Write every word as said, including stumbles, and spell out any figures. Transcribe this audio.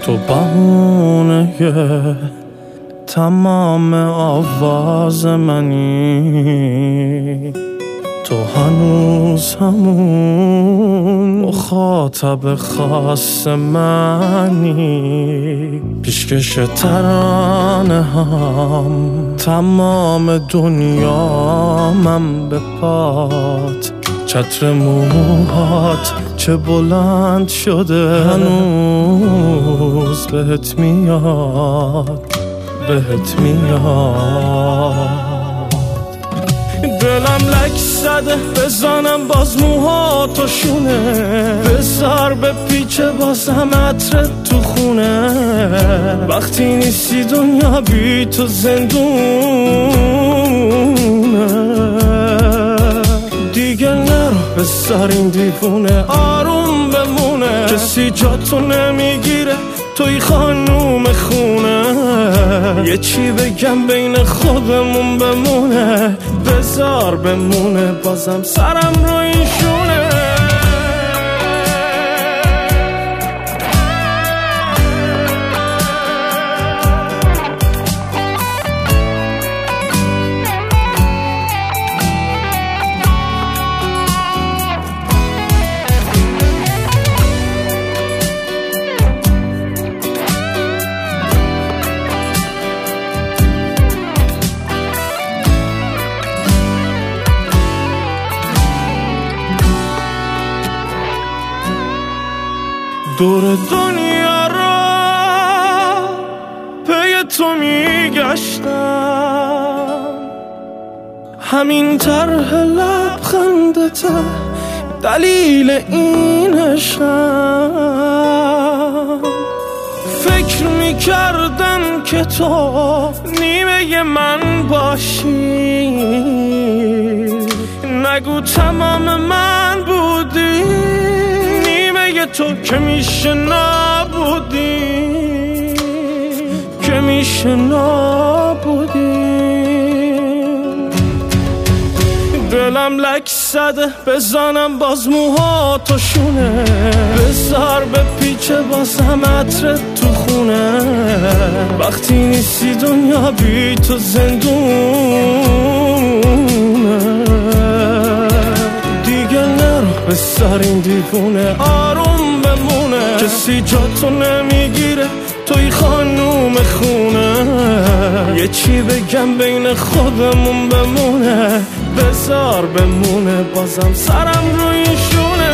تو بهونه تمام آواز منی، تو هنوز همون مخاطب خاص منی، پیشکش ترانه هم تمام دنیا من به پات، چتر موهات چه بلند شده هنوز بهت میاد، بهت میاد. دلم لک زده بزنم باز موهاتو شونه، بذار به پیچه بازم عطرت تو خونه، وقتی نیستی دنیا بی تو زندونه، دیگه نرو بذار این دیوونه آروم بمونه، کسی جاتو نمیگیره توی خانوم خونه، یه چی بگم بین خودمون بمونه، بذار بمونه بازم سرم رو این شونه. دور دنیا را پی تو میگشتم، همین طرح لبخندت دلیل این عشقم، فکر میکردم که تو نیمه من باشی، نگو تمام من بودی، تو که میشه نبودی، که میشه نبودی. دلم لک زده بزنم باز موهاتو شونه، بذار به پیچه بازم عطرت تو خونه، وقتی نیستی دنیا بی تو زندونه، دیگه نرو بذار این دیوونه آروم بمونه، کسی جاتو نمیگیره توی خانوم خونه، یه چی بگم بین خودمون بمونه، بذار بمونه بازم سرم روی شونه.